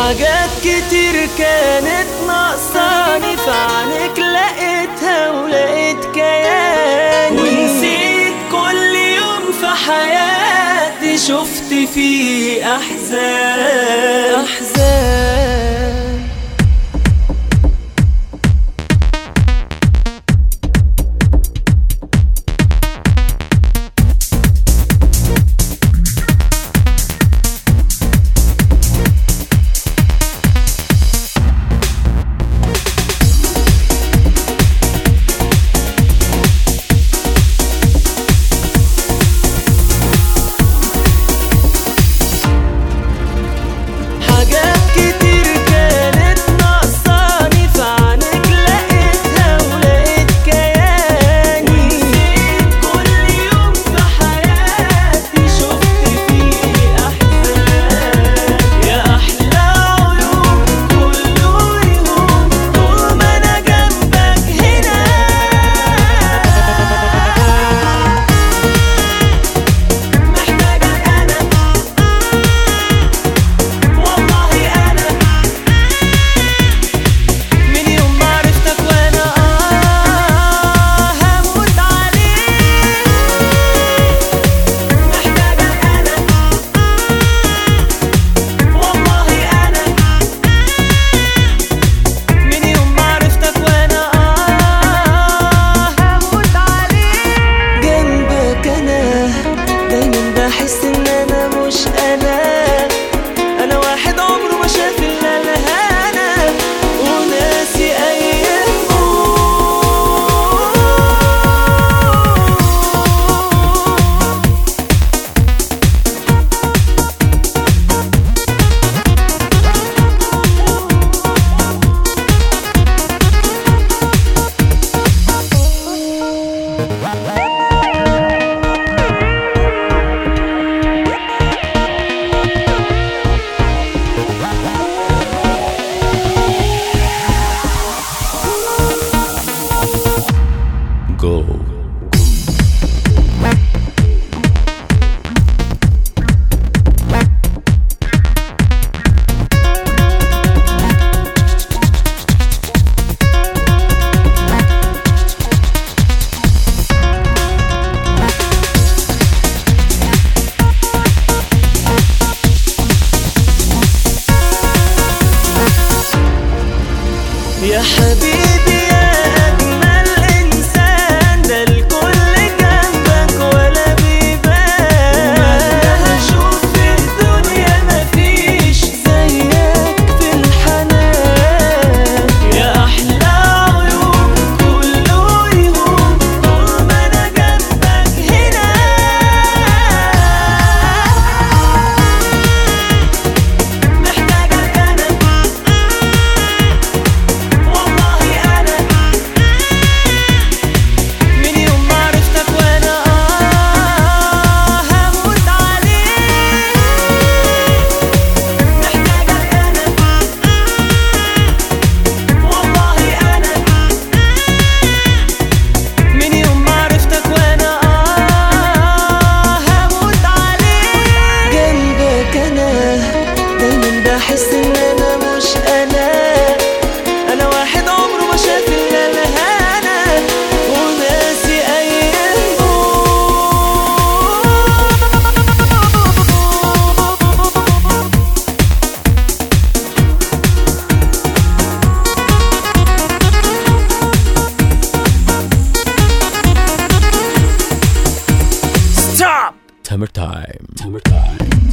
حاجات كتير كانت ناقصاني في عنك لقيتها ولقيت كياني، ونسيت كل يوم في حياتي شفت فيه أحزان. يا حبيبي يا أجمل إنسان، ده الكل جنبك ولا بيبان، ومهما أشوف في الدنيا مفيش زيك في الحنان. يا أحلى عيون كله يهون طول ما أنا جنبك هنا، محتاجك أنا بحس ان انا مش انا واحد عمره ما شاف الا الهنا وناسي ايامه. Stop! Tamer time.